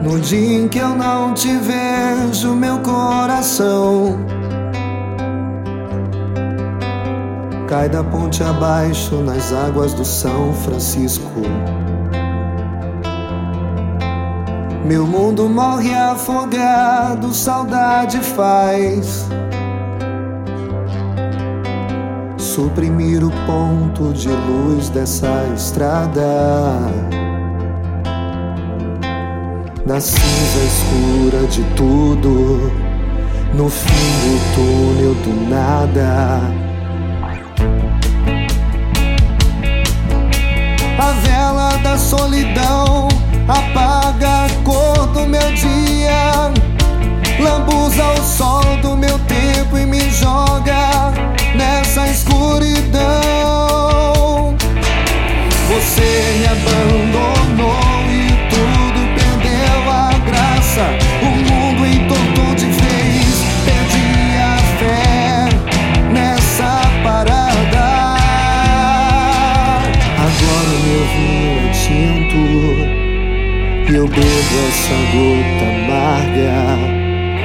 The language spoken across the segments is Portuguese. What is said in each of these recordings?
No dia em que eu não te vejo, meu coração cai da ponte abaixo nas águas do São Francisco. Meu mundo morre afogado, saudade faz suprimir o ponto de luz dessa estrada. Na cinza escura de tudo, no fim do túnel do nada, a vela da solidão apaga a cor do meu dia, lambuza o sol do meu tempo e me joga nessa escuridão. Você me abandonou e tudo perdeu a graça. O mundo entortou de vez, perdi a fé nessa parada. Agora o meu vinho é tinto e eu bebo essa gota amarga.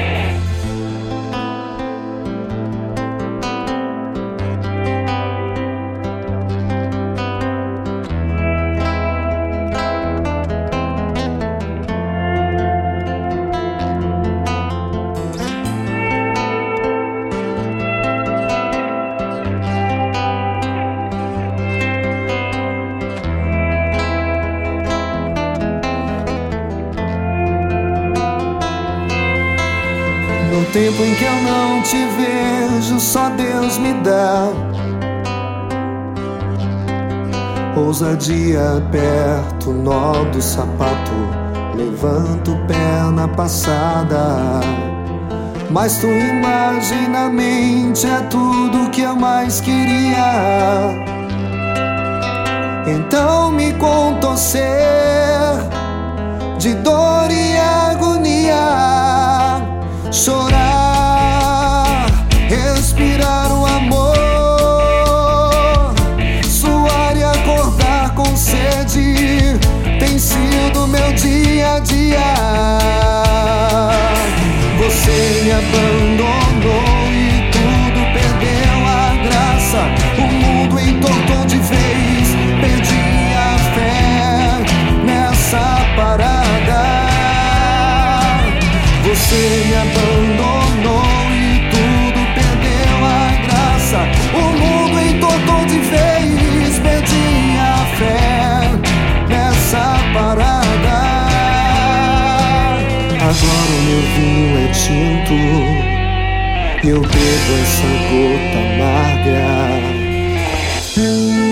No tempo em que eu não te vejo, só Deus me dá ousadia, aperto o nó do sapato, levanto o pé na passada. Mas tua imagem na mente é tudo que eu mais queria. Então me contorcer de dor e agonia, chorar, respirar o amor, suar e acordar com sede, tem sido meu dia a dia. Você me abandonou e tudo perdeu a graça. O mundo entortou de vez, perdi a fé nessa parada. Você me abandonou e tudo perdeu a graça. O mundo entortou de vez, perdi a fé nessa parada. Agora o meu vinho é tinto e eu bebo essa gota amarga.